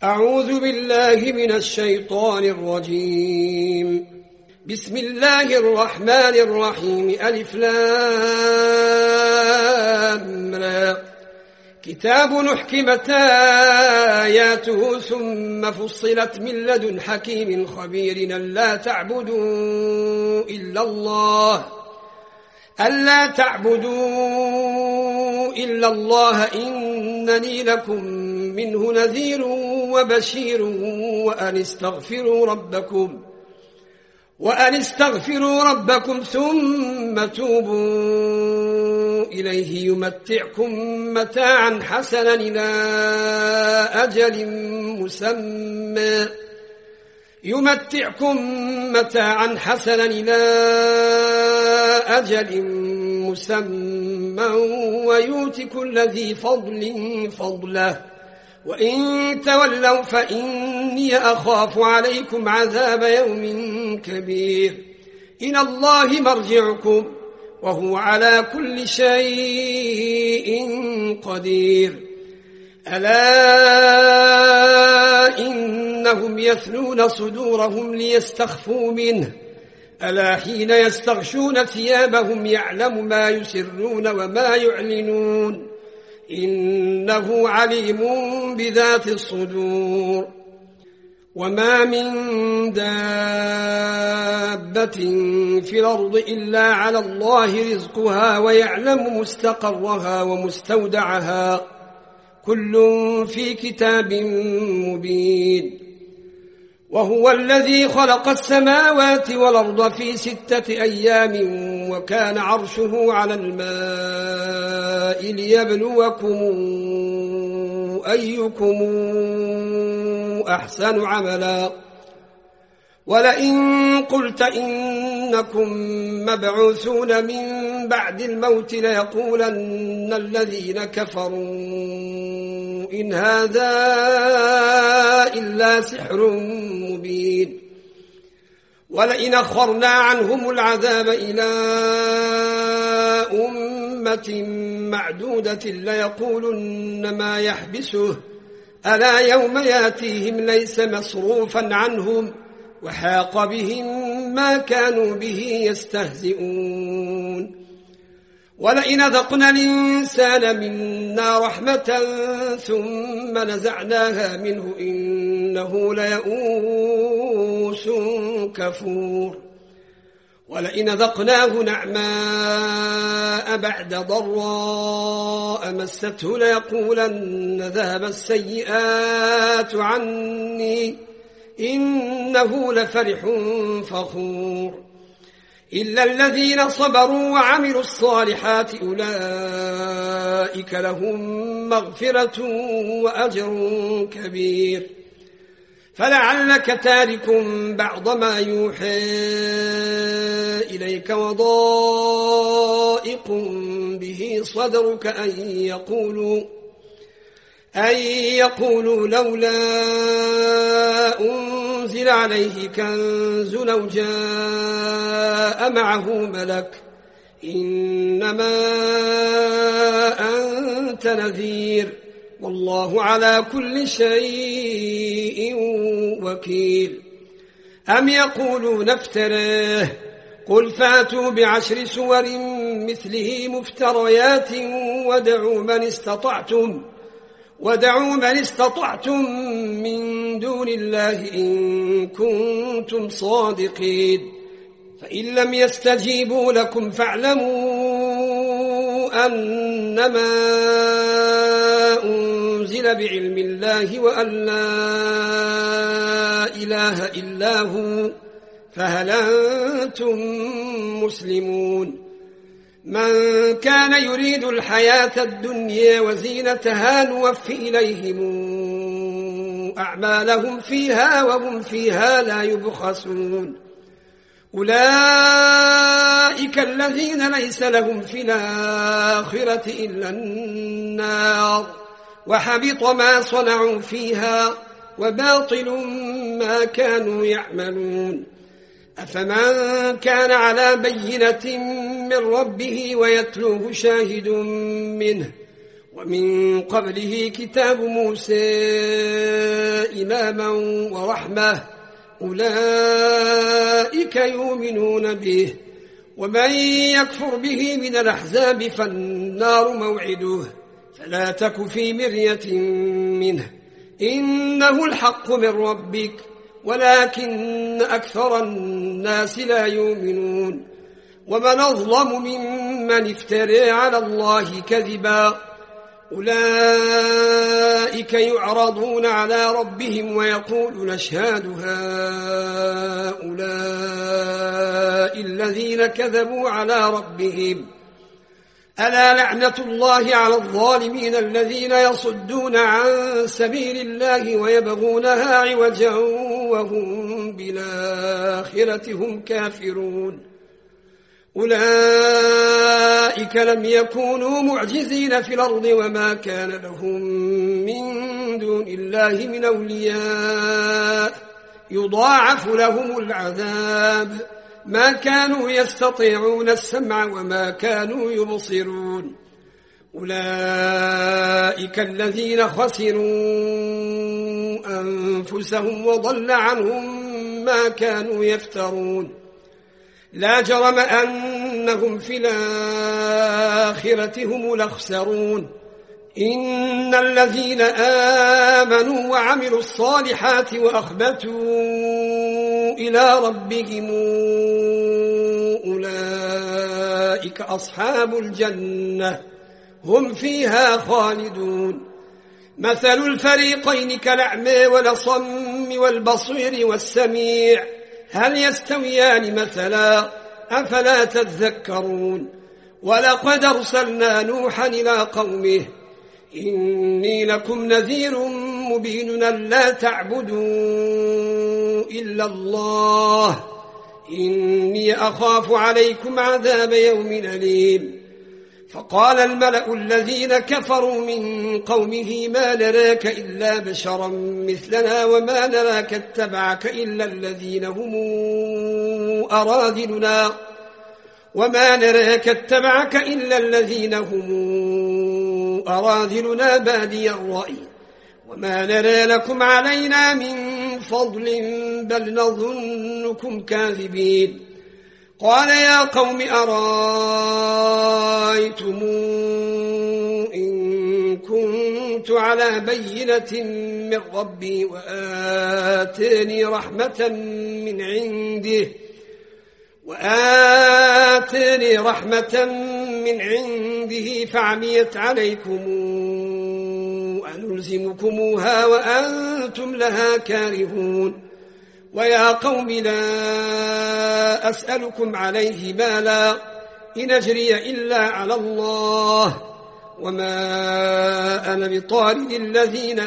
أعوذ بالله من الشيطان الرجيم. بسم الله الرحمن الرحيم. ألف لام را. كتاب أحكمت آياته ثم فصلت من لدن حكيم خبير ألا تعبدوا إلا الله إنني لكم منه نذير وبشير وأن استغفروا ربكم ثم توبوا إليه يمتعكم متاعا حسنا إلى أجل مسمى ويؤت كل ذي فضل فضله وإن تولوا فإني أخاف عليكم عذاب يوم كبير. إلى الله مرجعكم وهو على كل شيء قدير. ألا إنهم يثنون صدورهم ليستخفوا منه ألا حين يستغشون ثيابهم يعلم ما يسرون وما يعلنون إنه عليم بذات الصدور. وما من دابة في الأرض إلا على الله رزقها ويعلم مستقرها ومستودعها كل في كتاب مبين. وهو الذي خلق السماوات والأرض في 6 أيام وكان عرشه على الماء ليبلوكم أيكم أحسن عملا. ولئن قلت إنكم مبعوثون من بعد الموت ليقولن الذين كفروا إن هذا إلا سحر مبين. ولئن أخرنا عنهم العذاب إلى أمة معدودة ليقولن ما يحبسه ألا يوم ياتيهم ليس مصروفا عنهم وحاق بهم ما كانوا به يستهزئون. ولئن ذقنا الإنسان منا رحمة ثم نزعناها منه إنه ليئوس كفور. ولئن ذقناه نعماء بعد ضراء مسته ليقولن ذهب السيئات عني إنه لفرح فخور. إلا الذين صبروا وعملوا الصالحات أولئك لهم مغفرة وأجر كبير. فلعلك تارك بعض ما يوحى إليك وضائق به صدرك أن يقولوا لولا أنزل عليه كنز لو جاء معه ملك إنما أنت نذير والله على كل شيء وكيل. أم يقولون افتراه قل فاتوا ب10 سور مثله مفتريات ودعوا من استطعتم من دون الله إن كنتم صادقين. فإن لم يستجيبوا لكم فاعلموا أنما أنزل بعلم الله وأن لا إله إلا هو فهل أنتم مسلمون. من كان يريد الحياة الدنيا وزينتها نوفي إليهم أعمالهم فيها وهم فيها لا يبخسون. أولئك الذين ليس لهم في الآخرة إلا النار وحبط ما صنعوا فيها وباطل ما كانوا يعملون. أفمن كان على بينة من ربه ويتلوه شاهد منه ومن قبله كتاب موسى إماما ورحمة أولئك يؤمنون به، ومن يكفر به من الأحزاب فالنار موعده، فلا تك في مرية منه، إنه الحق من ربك ولكن أكثر الناس لا يؤمنون. ومن أظلم ممن افترى على الله كذبا، أولئك يعرضون على ربهم ويقولون اشهاد هؤلاء الذين كذبوا على ربهم، ألا لعنة الله على الظالمين الذين يصدون عن سبيل الله ويبغونها عوجا وهم بالآخرة هم كافرون. أولئك لم يكونوا معجزين في الأرض وما كان لهم من دون الله من أولياء يضاعف لهم العذاب، ما كانوا يستطيعون السمع وما كانوا يبصرون. أولئك الذين خسروا أنفسهم وضل عنهم ما كانوا يفترون. لا جرم أنهم في الآخرة هم الأخسرون. إن الذين آمنوا وعملوا الصالحات وأخبتوا إلى ربهم أولئك أصحاب الجنة هم فيها خالدون. مثل الفريقين كالأعمى والأصم والبصير والسميع، هل يستويان مثلا؟ أفلا تذكرون. ولقد أرسلنا نوحا إلى قومه إني لكم نذير مبين لا تعبدوا إلا الله إني أخاف عليكم عذاب يوم أليم. فقال الملأ الذين كفروا من قومه ما نراك إلا بشرا مثلنا وما نراك اتبعك إلا الذين هم أراذلنا بادي الرأي وما نرى لكم علينا من فضل بل نظنكم كاذبين. قال يا قوم أرأيتم إن كنت على بينة من ربي وآتاني رحمة من عنده فعميت عليكم أنلزمكموها وأنتم لها كارهون. ويا قوم لا أسألكم عليه مالا إن أجري إلا على الله وما أنا بطارد الذين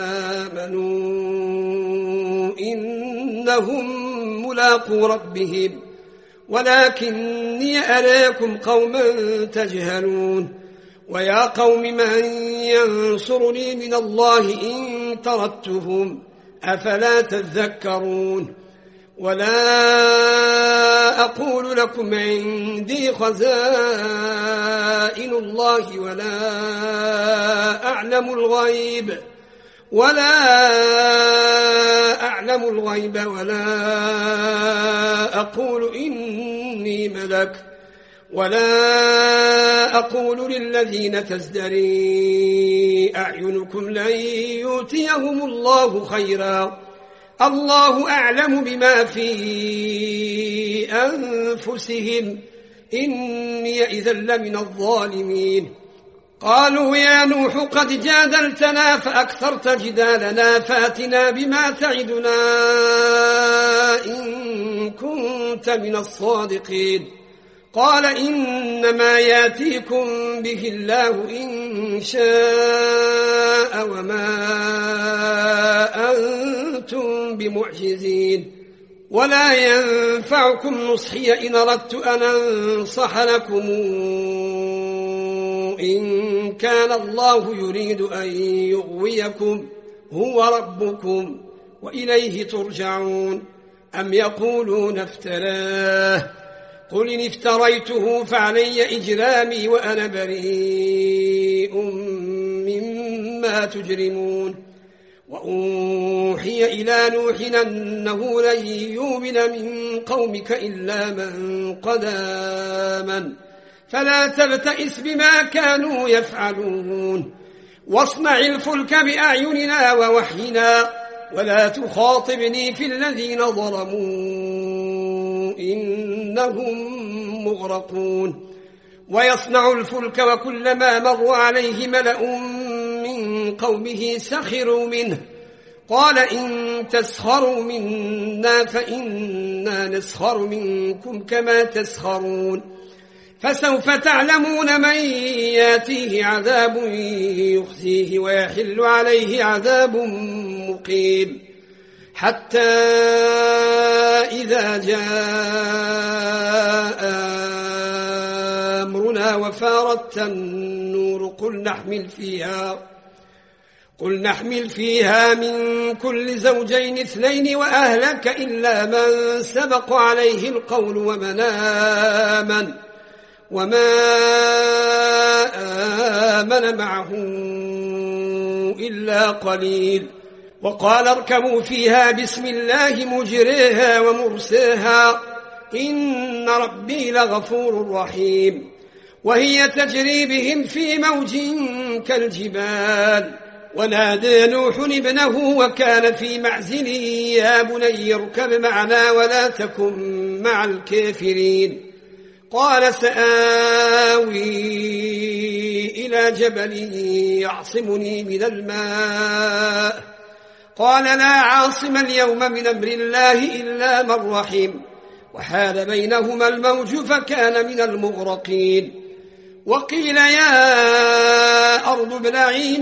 آمنوا إنهم ملاقو ربهم ولكني أراكم قوما تجهلون. ويا قوم من ينصرني من الله إن طردتهم أفلا تذكرون. ولا أقول لكم عندي خزائن الله ولا أعلم الغيب ولا أقول إني ملك ولا أقول للذين تزدري أعينكم لن يؤتيهم الله خيرا الله أعلم بما في أنفسهم إني إذا لمن الظالمين. قالوا يا نوح قد جادلتنا فأكثرت جدالنا فأتنا بما تعدنا إن كنت من الصادقين. قال إنما ياتيكم به الله إن شاء وما أنتم بمعجزين. ولا ينفعكم نصحي إن أردت أن أنصح لكم إن كان الله يريد أن يغويكم هو ربكم وإليه ترجعون. أم يقولون افتراه قل إن افتريته فعلي إجرامي وأنا بريء مما تجرمون. وأوحي إلى نوح أنه لن يؤمن من قومك إلا من قد آمن فلا تبتئس بما كانوا يفعلون واصنع الفلك بأعيننا ووحينا ولا تخاطبني في الذين ظلموا إنهم مغرقون ويصنع الفلك وكلما مر عليه ملأ من قومه سخروا منه قال إن تسخروا منا فإنا نسخر منكم كما تسخرون فسوف تعلمون من ياتيه عذاب يخزيه ويحل عليه عذاب مقيم حتى إذا جاء أمرنا وفارت النور قل نحمل فيها من كل زوجين 2 وأهلك إلا من سبق عليه القول وما آمن معه إلا قليل وقال اركبوا فيها بسم الله مجريها ومرساها إن ربي لغفور رحيم وهي تجري بهم في موج كالجبال ونادى نوح ابنه وكان في معزل يا بني اركب معنا ولا تكن مع الكافرين قال سآوي إلى جبل يعصمني من الماء قال لا عاصم اليوم من أمر الله إلا من رحم وحال بينهما الموج فكان من المغرقين وقيل يا أرض ابلعي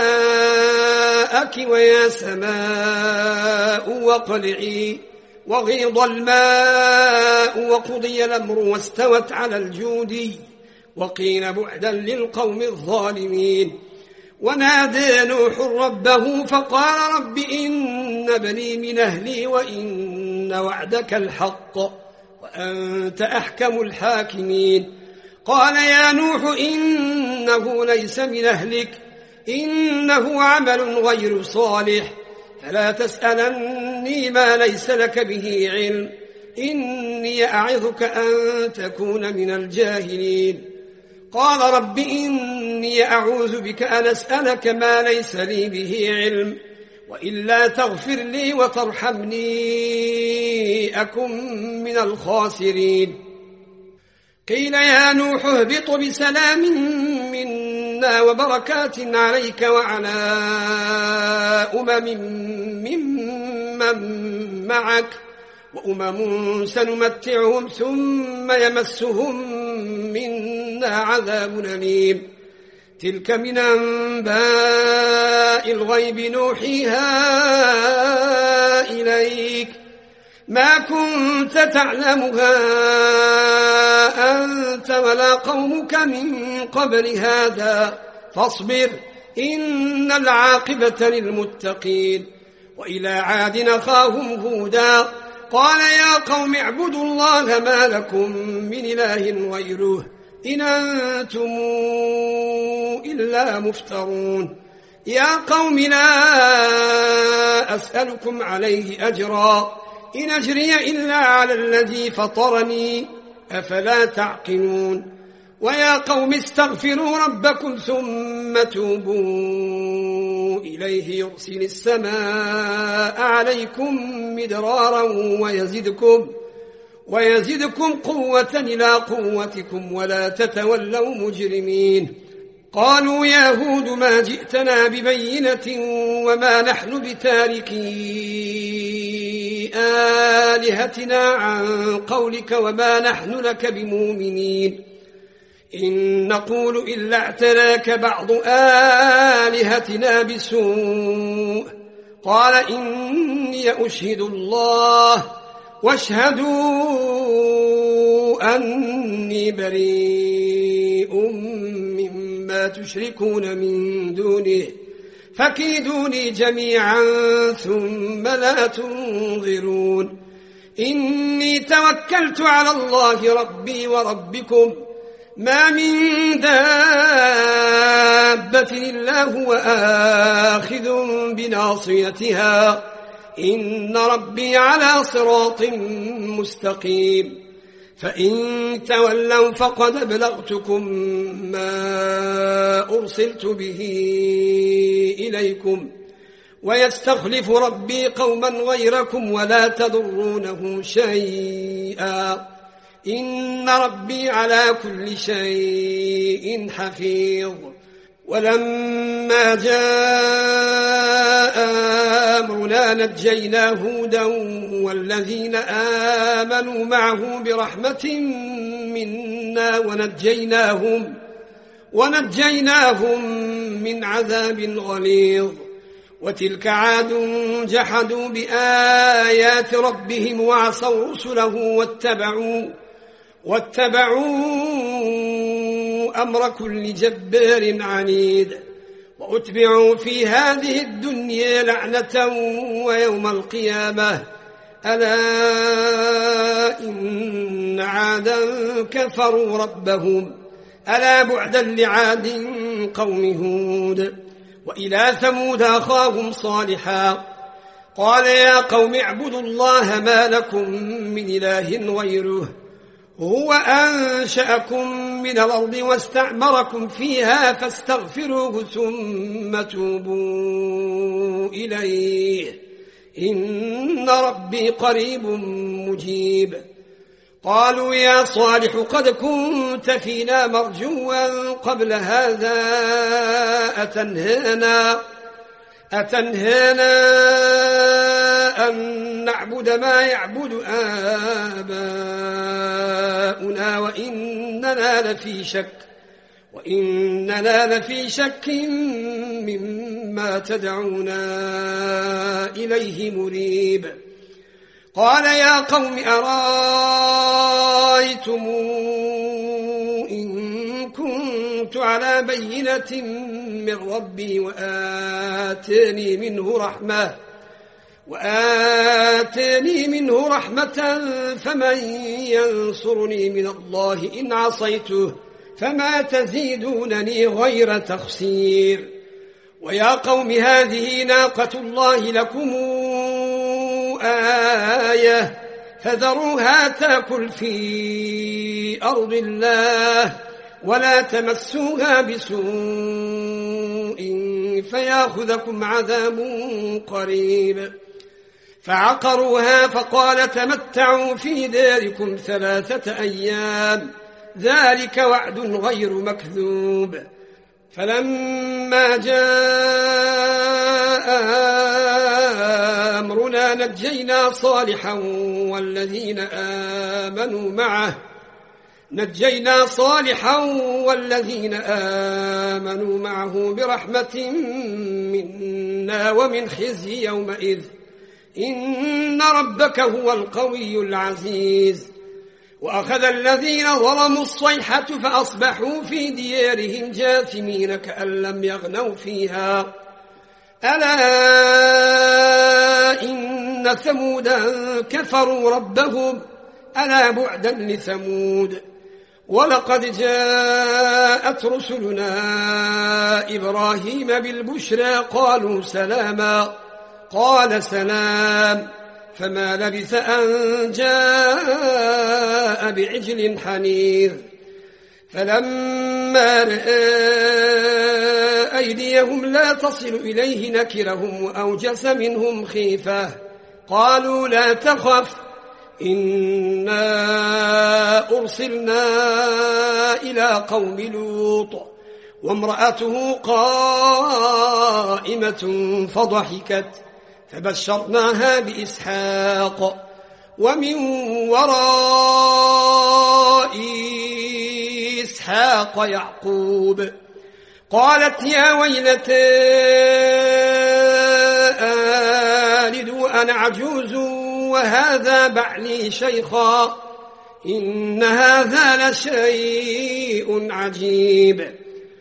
ماءك ويا سماء واقلعي وغيض الماء وقضي الأمر واستوت على الجودي وقيل بعدا للقوم الظالمين ونادى نوح ربه فقال رب إن ابني من أهلي وإن وعدك الحق وأنت أحكم الحاكمين قال يا نوح إنه ليس من أهلك إنه عمل غير صالح فلا تسألني ما ليس لك به علم إني أعظك أن تكون من الجاهلين قال رب إني أعوذ بك أن أسألك ما ليس لي به علم وإلا تغفر لي وترحمني أكن من الخاسرين قيل يا نوح اهبط بسلام منا وبركات عليك وعلى ممن معك وأمم سنمتعهم ثم يمسهم منا عذاب أليم تلك من أنباء الغيب نوحيها إليك ما كنت تعلمها أنت ولا قومك من قبل هذا فاصبر إن العاقبة للمتقين وإلى عاد أخاهم هودا قال يا قوم اعبدوا الله ما لكم من إله غيره إن أنتم إلا مفترون يا قوم لا أسألكم عليه أجرا إن أجري إلا على الذي فطرني أفلا تعقلون ويا قوم استغفروا ربكم ثم توبوا إليه يرسل السماء عليكم مدرارا ويزدكم قوة إلى قوتكم ولا تتولوا مجرمين قالوا يا هود ما جئتنا ببينة وما نحن بتاركي آلهتنا عن قولك وما نحن لك بمؤمنين إن نقول إلا اعتراك بعض آلهتنا بسوء قال إني أشهد الله واشهدوا أني بريء مما تشركون من دونه فكيدوني جميعا ثم لا تنظرون إني توكلت على الله ربي وربكم ما من دابة إلا هو آخذ بناصيتها إن ربي على صراط مستقيم فإن تولوا فقد أبلغتكم ما أرسلت به إليكم ويستخلف ربي قوما غيركم ولا تضرونه شيئا إن ربي على كل شيء حفيظ. ولما جاء أمرنا نجينا هودا والذين آمنوا معه برحمة منا ونجيناهم من عذاب غليظ. وتلك عاد جحدوا بآيات ربهم وعصوا رسله واتبعوا أمر كل جبار عنيد وأتبعوا في هذه الدنيا لعنة ويوم القيامة ألا إن عادا كفروا ربهم ألا بعدا لعاد قوم هود. وإلى ثمود أخاهم صالحا قال يا قوم اعبدوا الله ما لكم من إله غيره هو أنشأكم من الأرض واستعمركم فيها فاستغفروه ثم توبوا إليه إن ربي قريب مجيب. قالوا يا صالح قد كنت فينا مرجوا قبل هذا أتنهانا أن نعبد ما يعبد آباؤنا وإننا لفي شك مما تدعونا إليه مريب. قال يا قوم أرأيتم إن كنت على بينة من ربي وآتاني منه رحمة فمن ينصرني من الله إن عصيته فما تزيدونني غير تخسير. ويا قوم هذه ناقة الله لكم آية فذروها تأكل في أرض الله ولا تمسوها بسوء فيأخذكم عذاب قريب. فعقروها فقال تمتعوا في داركم 3 أيام ذلك وعد غير مكذوب. فلما جاء أمرنا نجينا صالحا والذين آمنوا معه برحمة منا ومن خزي يومئذ إن ربك هو القوي العزيز. وأخذ الذين ظلموا الصيحة فأصبحوا في ديارهم جاثمين كأن لم يغنوا فيها ألا إن ثمودا كفروا ربهم ألا بعدا لثمود. ولقد جاءت رسلنا إبراهيم بالبشرى قالوا سلاما قال سلام فما لبث أن جاء بعجل حنيذ. فلما رأى أيديهم لا تصل إليه نكرهم وأوجس منهم خيفة قالوا لا تخف إنا أرسلنا إلى قوم لوط وامرأته قائمة فضحكت فبشرناها بإسحاق ومن وراء إسحاق يعقوب. قالت يا ويلتى آلد وأنا عجوز وهذا بعلي شيخا إن هذا لشيء عجيب.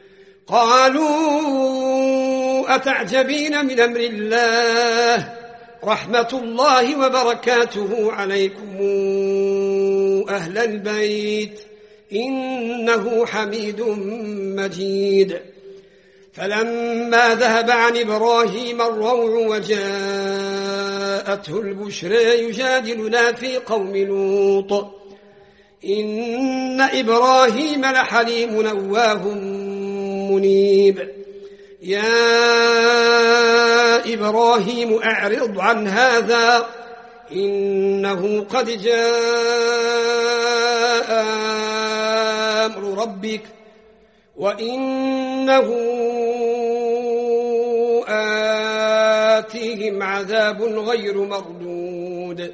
قالوا أتعجبين من أمر الله رحمة الله وبركاته عليكم أهل البيت إنه حميد مجيد. فلما ذهب عن إبراهيم الروع وجاءته البشرى يجادلنا في قوم لوط إن إبراهيم لحليم أواه منيب. يا إبراهيم أعرض عن هذا إنه قد جاء أمر ربك وإنه آتيهم عذاب غير مردود.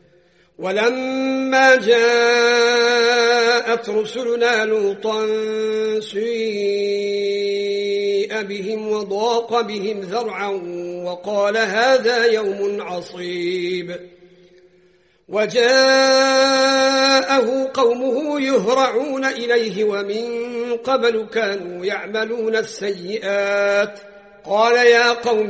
ولما جاءت رسلنا لوطا سيء بهم وضاق بهم ذرعا وقال هذا يوم عصيب. وجاءه قومه يهرعون إليه ومن قبل كانوا يعملون السيئات. قال يا قوم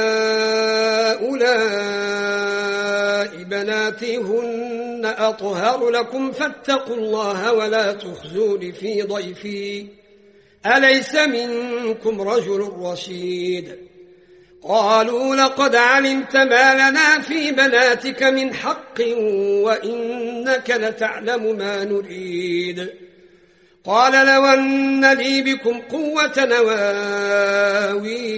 هؤلاء بناتي هن أطهر لكم فاتقوا الله ولا تخزون في ضيفي أليس منكم رجل رشيد. قالوا لقد علمت ما لنا في بناتك من حق وإنك لتعلم ما نريد. قال لو أن لي بكم قوة نواوي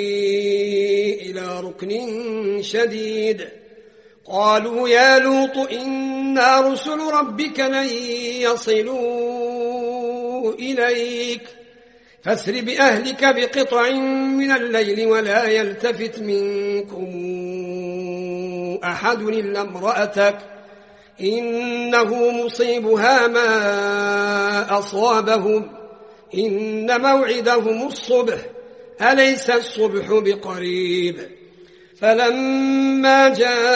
إلى ركن شديد. قالوا يا لوط إنا رسل ربك لن يصلوا إليك فاسر بأهلك بقطع من الليل ولا يلتفت منكم أحد إلا امرأتك إنه مصيبها ما أصابهم إن موعدهم الصبح أليس الصبح بقريب. فلما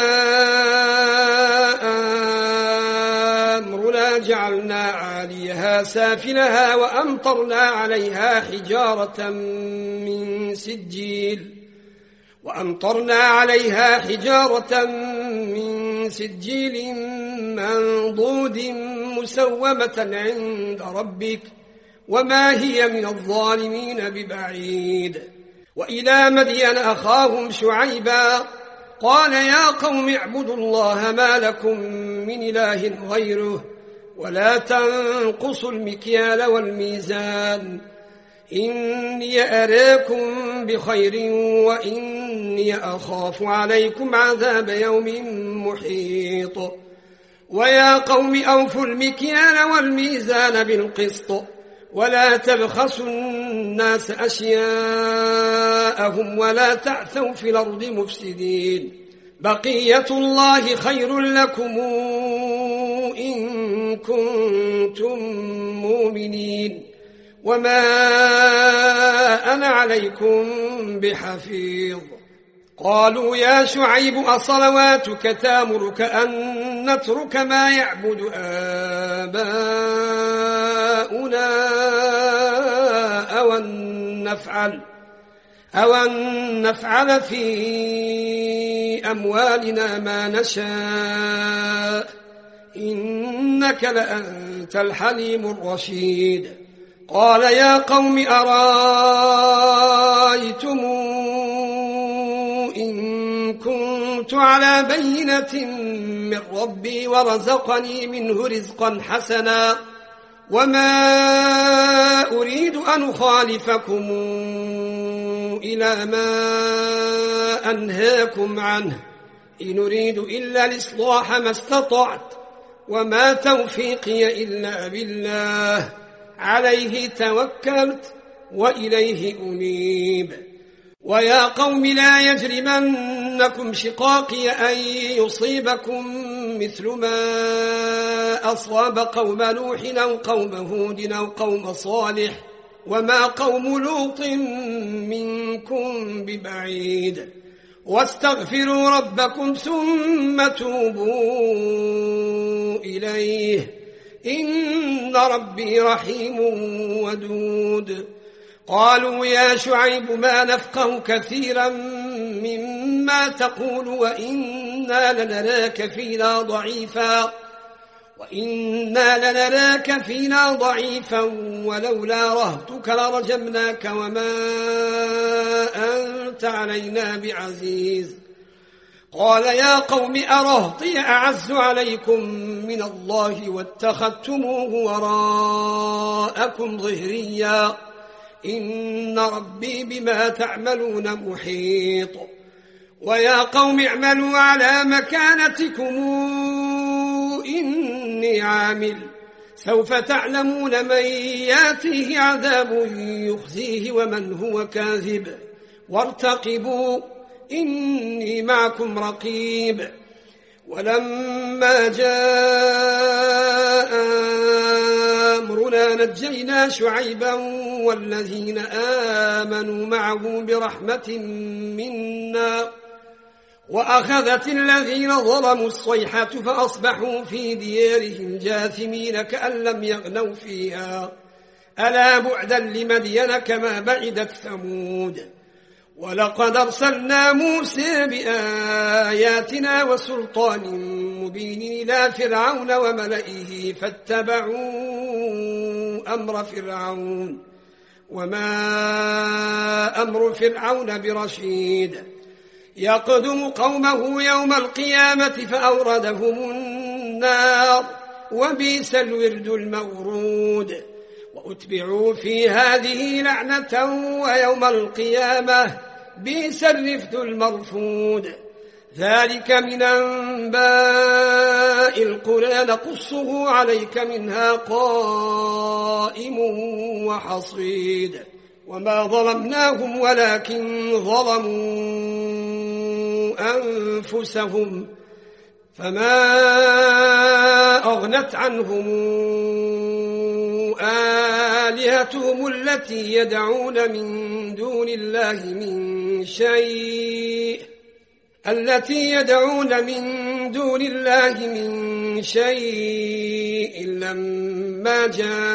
جاء أمرنا جعلنا عاليها سافلها وأمطرنا عليها حجارة من سجيل منضود مسومة عند ربك وما هي من الظالمين ببعيد. وإلى مدين أخاهم شعيبا قال يا قوم اعبدوا الله ما لكم من إله غيره ولا تنقصوا المكيال والميزان إني أراكم بخير وإني أخاف عليكم عذاب يوم محيط. ويا قوم أوفوا المكيال والميزان بالقسط ولا تبخسوا الناس أشياءهم ولا تعثوا في الأرض مفسدين. بقية الله خير لكم إن كنتم مؤمنين وما أنا عليكم بحفيظ. قالوا يا شعيب أصلواتك تامرك أن نترك ما يعبد آباؤنا أو أن نفعل في أموالنا ما نشاء إنك لأنت الحليم الرشيد. قال يا قوم أرأيتم إن كنت على بينة من ربي ورزقني منه رزقا حسنا وما أريد أن أخالفكم إلى ما أنهاكم عنه إن أريد إلا الإصلاح ما استطعت وما توفيقي إلا بالله عليه توكلت وإليه أنيب. ويا قوم لا يجرمنكم شقاقي أن يصيبكم مثل ما أصاب قوم نوح أو قوم هود أو قوم صالح وما قوم لوط منكم ببعيد. واستغفروا ربكم ثم توبوا إليه إن ربي رحيم ودود. قالوا يا شعيب ما نفقه كثيرا مما تقول وإنا لنراك فينا ضعيفا وإنا لنراك فينا ضعيفا ولولا رهتك لرجمناك وما أنت علينا بعزيز. قال يا قوم أرهطي أعز عليكم من الله واتخذتموه وراءكم ظهريا إن ربي بما تعملون محيط. ويا قوم اعملوا على مكانتكم إني عامل سوف تعلمون من ياتيه عذاب يخزيه ومن هو كاذب وارتقبوا إني معكم رقيب. ولما جاء أمرنا نجينا شعيبا والذين آمنوا معه برحمة منا وأخذت الذين ظلموا الصيحة فأصبحوا في ديارهم جاثمين كأن لم يغنوا فيها ألا بعدا لمدين كما بعدت ثمود. ولقد أرسلنا موسى بآياتنا وسلطان مبين إلى فرعون وملئه فاتبعوا أمر فرعون وما أمر فرعون برشيد. يقدم قومه يوم القيامة فأوردهم النار وبئس الورد المورود. وأتبعوا في هذه لعنة ويوم القيامة بئس الرفد المرفود. ذلك من أنباء القرى نقصه عليك منها قائم وحصيد. وما ظلمناهم ولكن ظلموا أنفسهم فما أغنت عنهم آلهتهم التي يدعون من دون الله من شيء لما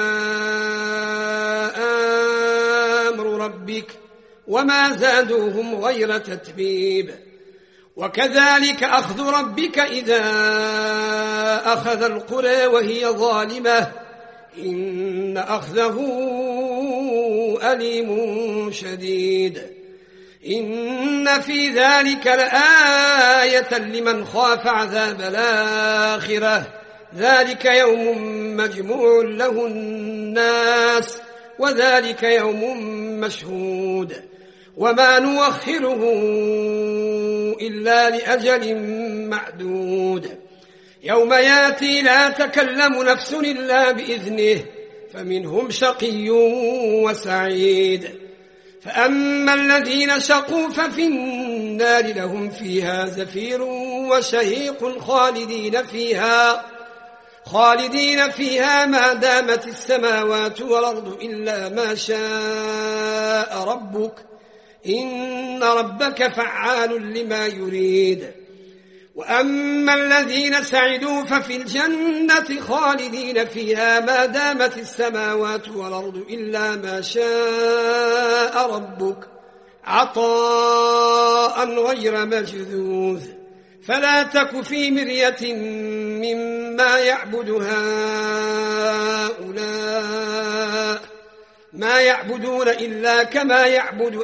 جاء أمر ربك وما زادوهم غير تتبيب. وكذلك أخذ ربك إذا أخذ القرى وهي ظالمة إن أخذه أليم شديد. إن في ذلك لآية لمن خاف عذاب الآخرة ذلك يوم مجموع له الناس وذلك يوم مشهود. وما نوخره إلا لأجل معدود. يوم ياتي لا تكلم نفس إلا بإذنه فمنهم شقي وسعيد. فأما الذين شقوا ففي النار لهم فيها زفير وشهيق خالدين فيها ما دامت السماوات والأرض إلا ما شاء ربك إن ربك فعال لما يريد. وأما الذين سعدوا ففي الجنة خالدين فيها ما دامت السماوات والأرض إلا ما شاء ربك عطاء غير مجذوذ. فلا تك في مرية مما يعبد هؤلاء ما يعبدون إلا كما يعبد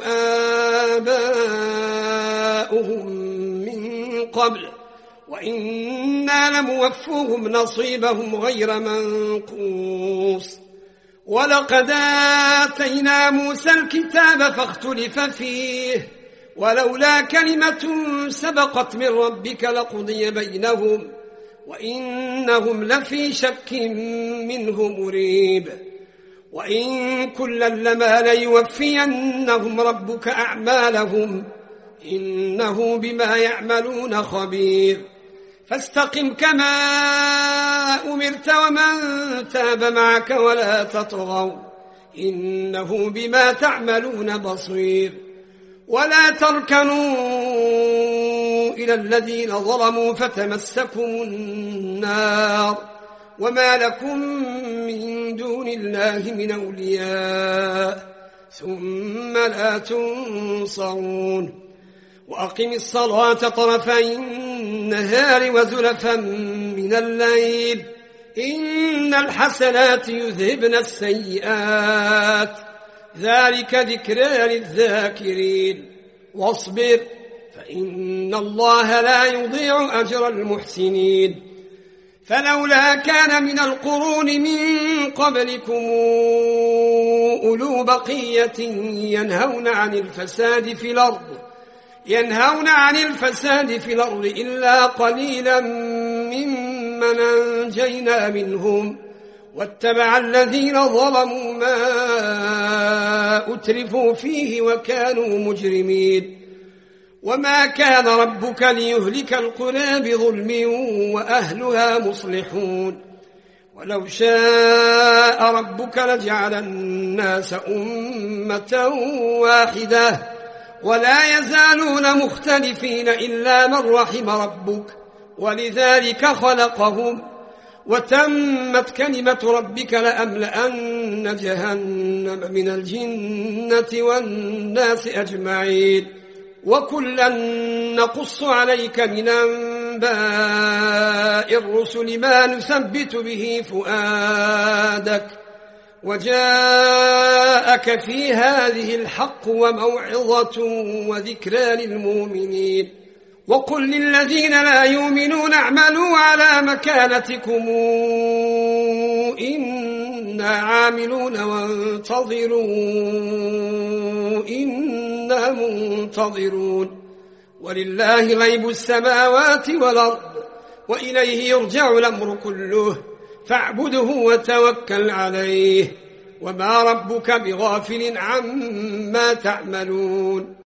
آباؤهم من قبل وإنا لموفوهم نصيبهم غير منقوص. ولقد آتينا موسى الكتاب فاختلف فيه ولولا كلمة سبقت من ربك لقضي بينهم وإنهم لفي شك منه مريب. وإن كلا لما ليوفينهم ربك أعمالهم إنه بما يعملون خبير. فاستقم كما أمرت ومن تاب معك ولا تطغوا إنه بما تعملون بصير. ولا تركنوا إلى الذين ظلموا فتمسكم النار وما لكم من دون الله من أولياء ثم لا تنصرون. وأقم الصلاة طرفي النهار وزلفا من الليل إن الحسنات يذهبن السيئات ذلك ذكرى للذاكرين واصبر فإن الله لا يضيع أجر المحسنين فلولا كان من القرون من قبلكم أولو بقية ينهون عن الفساد في الأرض إلا قليلا ممن أنجينا منهم واتبع الذين ظلموا ما أترفوا فيه وكانوا مجرمين وما كان ربك ليهلك القرى بظلم وأهلها مصلحون ولو شاء ربك لجعل الناس أمة واحدة ولا يزالون مختلفين إلا من رحم ربك ولذلك خلقهم وتمت كلمة ربك لأملأن جهنم من الجنة والناس أجمعين وكلا نقص عليك من أنباء الرسل ما نثبت به فؤادك وجاءك في هذه الحق وموعظة وذكرى للمؤمنين وقل للذين لا يؤمنون اعملوا على مكانتكم إنا عاملون وانتظروا إنا منتظرون ولله غيب السماوات والأرض وإليه يرجع الأمر كله فاعبده وتوكل عليه وما ربك بغافل عما تعملون